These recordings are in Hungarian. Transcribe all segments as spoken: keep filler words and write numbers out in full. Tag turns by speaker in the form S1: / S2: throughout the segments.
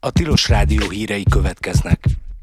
S1: A Tilos Rádió hírei következnek.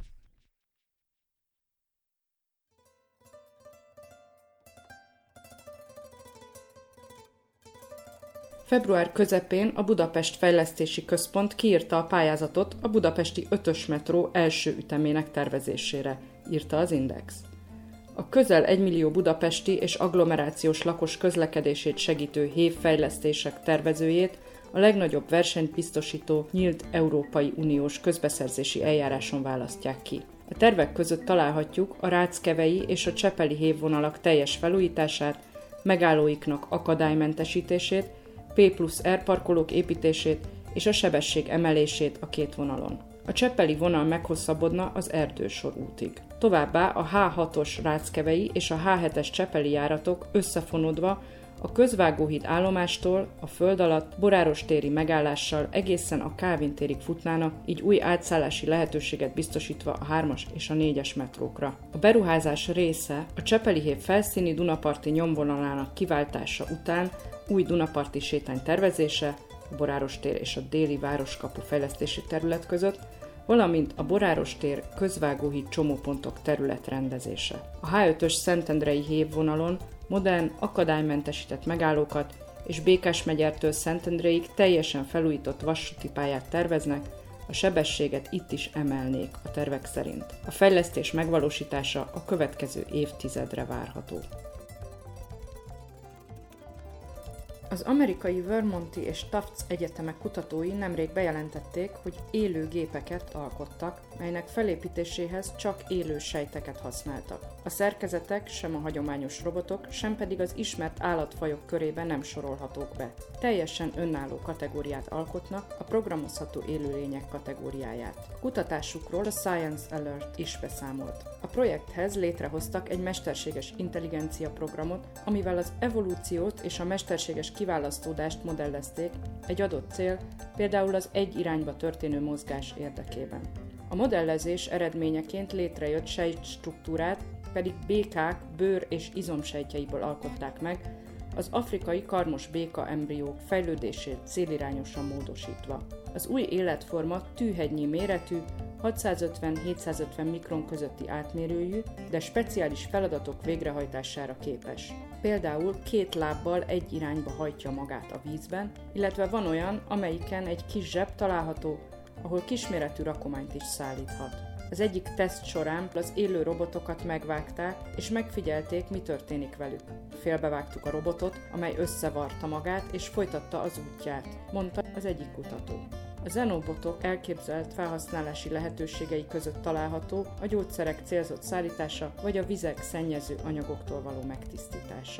S2: Február közepén a Budapest Fejlesztési Központ kiírta a pályázatot a budapesti ötös metró első ütemének tervezésére, írta az Index. A közel egymillió budapesti és agglomerációs lakos közlekedését segítő hév fejlesztések tervezőjét a legnagyobb versenyt biztosító nyílt Európai Uniós közbeszerzési eljáráson választják ki. A tervek között találhatjuk a Ráckevei és a Csepeli hévvonalak teljes felújítását, megállóiknak akadálymentesítését, P plusz R parkolók építését és a sebesség emelését a két vonalon. A csepeli vonal meghosszabbodna az Erdősor útig. Továbbá a H hatos Ráckevei és a H hetes csepeli járatok összefonódva a Közvágóhíd állomástól a föld alatt Boráros téri megállással egészen a Kálvin térig futnának, így új átszállási lehetőséget biztosítva a hármas és a négyes metrókra. A beruházás része a Csepeli hév felszíni Dunaparti nyomvonalának kiváltása után új Dunaparti sétány tervezése, a Boráros tér és a déli városkapu fejlesztési terület között, valamint a Boráros tér Közvágóhíd csomópontok terület rendezése. A H ötös Szentendrei hévvonalon modern, akadálymentesített megállókat és Békásmegyertől Szentendréig teljesen felújított vasúti pályát terveznek, a sebességet itt is emelnék a tervek szerint. A fejlesztés megvalósítása a következő évtizedre várható. Az amerikai Vermonti és Tufts egyetemek kutatói nemrég bejelentették, hogy élő gépeket alkottak, melynek felépítéséhez csak élő sejteket használtak. A szerkezetek sem a hagyományos robotok, sem pedig az ismert állatfajok körébe nem sorolhatók be. Teljesen önálló kategóriát alkotnak, a programozható élőlények kategóriáját. Kutatásukról a Science Alert is beszámolt. A projekthez létrehoztak egy mesterséges intelligencia programot, amivel az evolúciót és a mesterséges kiválasztódást modellezték egy adott cél, például az egy irányba történő mozgás érdekében. A modellezés eredményeként létrejött sejtstruktúrát pedig békák bőr- és izomsejtjeiből alkották meg, az afrikai karmos béka embriók fejlődését célirányosan módosítva. Az új életforma tűhegynyi méretű, hatszázötven-hétszázötven mikron közötti átmérőjű, de speciális feladatok végrehajtására képes. Például két lábbal egy irányba hajtja magát a vízben, illetve van olyan, amelyiken egy kis zseb található, ahol kisméretű rakományt is szállíthat. Az egyik teszt során az élő robotokat megvágták, és megfigyelték, mi történik velük. Félbevágtuk a robotot, amely összevarta magát, és folytatta az útját, mondta az egyik kutató. A xenobotok elképzelt felhasználási lehetőségei között található a gyógyszerek célzott szállítása, vagy a vizek szennyező anyagoktól való megtisztítása.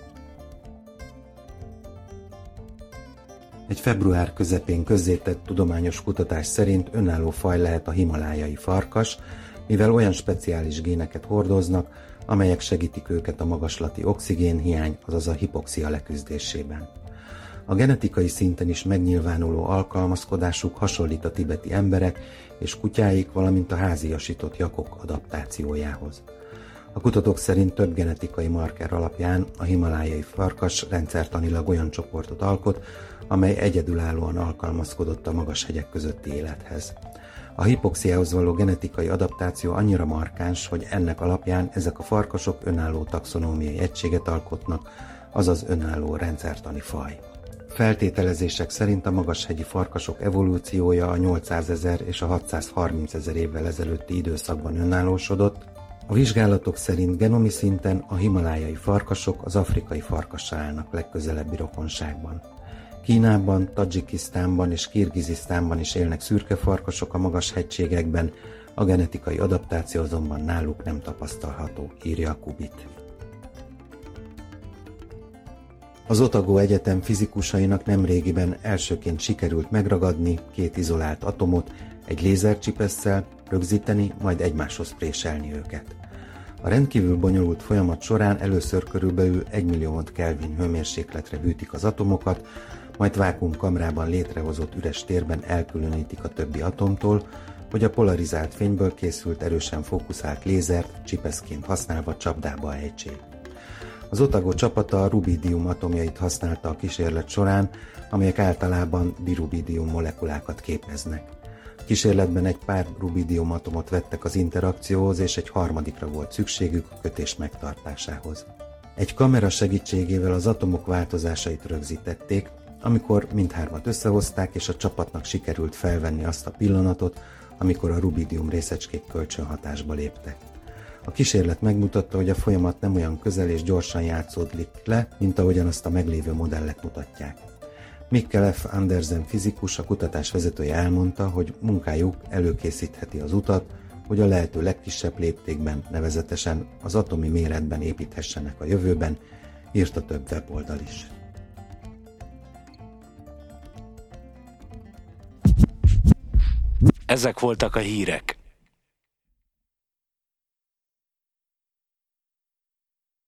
S3: Egy február közepén közzétett tudományos kutatás szerint önálló faj lehet a himalájai farkas, mivel olyan speciális géneket hordoznak, amelyek segítik őket a magaslati oxigénhiány, azaz a hipoxia leküzdésében. A genetikai szinten is megnyilvánuló alkalmazkodásuk hasonlít a tibeti emberek és kutyáik, valamint a háziasított jakok adaptációjához. A kutatók szerint több genetikai marker alapján a himalájai farkas rendszertanilag olyan csoportot alkot, amely egyedülállóan alkalmazkodott a magas hegyek közötti élethez. A hipoxiához való genetikai adaptáció annyira markáns, hogy ennek alapján ezek a farkasok önálló taxonómiai egységet alkotnak, azaz önálló rendszertani faj. Feltételezések szerint a magashegyi farkasok evolúciója a nyolcszázezer és a hatszázharmincezer évvel ezelőtti időszakban önállósodott. A vizsgálatok szerint genomi szinten a himalájai farkasok az afrikai farkassal állnak legközelebbi rokonságban. Kínában, Tadzsikisztánban és Kirgizisztánban is élnek szürke farkasok a magas hegységekben, a genetikai adaptáció azonban náluk nem tapasztalható, írja a Kubit. Az Otago Egyetem fizikusainak nemrégiben elsőként sikerült megragadni két izolált atomot egy lézercsipesszel, rögzíteni, majd egymáshoz préselni őket. A rendkívül bonyolult folyamat során először körülbelül egy millió Kelvin hőmérsékletre bűtik az atomokat, majd vákuumkamrában létrehozott üres térben elkülönítik a többi atomtól, hogy a polarizált fényből készült erősen fókuszált lézert csipeszként használva csapdába ejtsék. Az Otago csapata a rubidium atomjait használta a kísérlet során, amelyek általában dirubidium molekulákat képeznek. kísérletben egy pár rubidium atomot vettek az interakcióhoz, és egy harmadikra volt szükségük a kötés megtartásához. Egy kamera segítségével az atomok változásait rögzítették, amikor mindhármat összehozták, és a csapatnak sikerült felvenni azt a pillanatot, amikor a rubidium részecskék kölcsönhatásba léptek. A kísérlet megmutatta, hogy a folyamat nem olyan közel és gyorsan játszódik le, mint ahogyan azt a meglévő modellek mutatják. Mikkel F. Andersen fizikus, a kutatás vezetője elmondta, hogy munkájuk előkészítheti az utat, hogy a lehető legkisebb léptékben, nevezetesen az atomi méretben építhessenek a jövőben, írta több weboldal is.
S1: Ezek voltak a hírek.